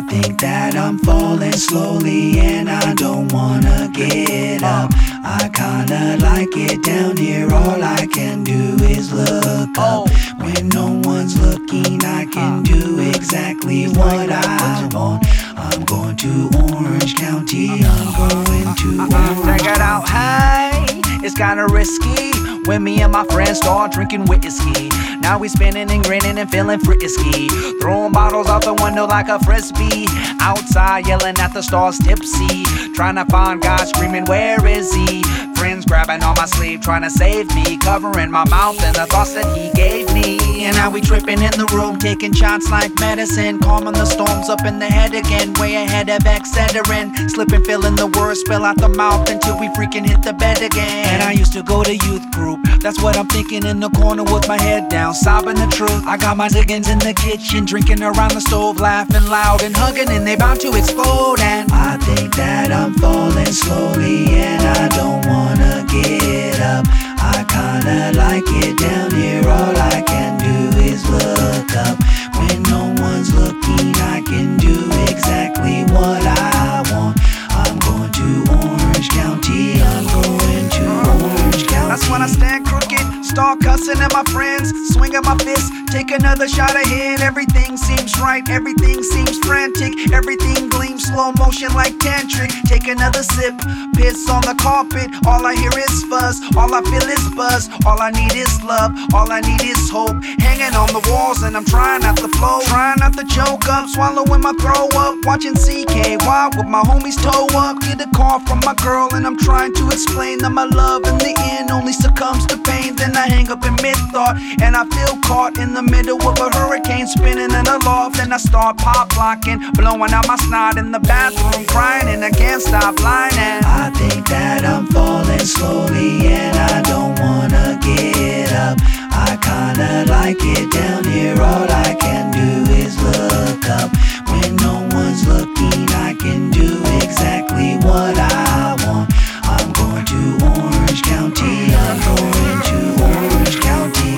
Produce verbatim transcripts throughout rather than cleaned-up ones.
I think that I'm falling slowly and I don't wanna get up. I kinda like it down here, all I can do is look up. When no one's looking, I can do exactly what I want. I'm going to Orange County, I'm going to Orange Check it out, hey, it's kinda risky when me and my friends start drinking whiskey. Now we spinning and grinning and feeling frisky, throwing bottles out the window like a frisbee. Outside yelling at the stars tipsy, trying to find God screaming where is he. Friends grabbing on my sleeve trying to save me, covering my mouth and the thoughts that he gave me. And now we tripping in the room, taking shots like medicine, calming the storms up in the head again, way ahead of Excedrin. Slipping, feeling the words spill out the mouth until we freaking hit the bed again. And I used to go to youth group, that's what I'm thinking in the corner with my head down, sobbing the truth. I got my ziggins in the kitchen, drinking around the stove, laughing loud and hugging, and they bound to explode. And I think that I'm falling slowly and I don't wanna get up. I kinda like it down here, all I can do is look up. When no one's looking, I can do exactly what I want. I'm going to Orange County, I'm going to Orange County. That's when I stand crooked, start cussing at my friends, swinging my fist, take another shot ahead. Everything seems right, everything seems frantic, everything gleams slow motion like tantric. Take another sip, piss on the carpet, all I hear is fuzz, all I feel is buzz, all I need is love, all I need is hope. Hanging on the walls and I'm trying not to flow, trying not to choke up, swallowing my throw up, watching C K Y with my homies toe up. Get a call from my girl and I'm trying to explain that my love in the end only succumbs to pain. Then I hang up in mid-thought and I feel caught in the middle of a hurricane, spinning in a loft. And I start pop locking, blowing out my snot in the bathroom, crying and I can't stop lying. I think that I'm falling slowly and I don't wanna get up. I kinda like it down here, all I can do is look up. When no one's looking, I can do exactly what I want. I'm going to Orange County, I'm going to Orange County.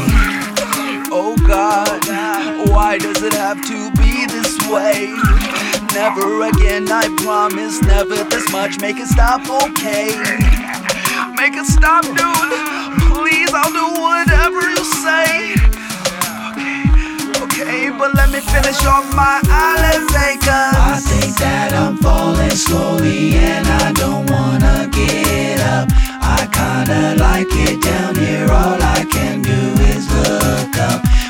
Oh God, why does it have to be this way? Never again, I promise, never this much. Make it stop, okay? Make it stop, dude. Please, I'll do whatever you say. Okay, but let me finish off my Alizé, cause I think that I'm falling slowly and I don't wanna get up. I kinda like it down here, all I can do is look up.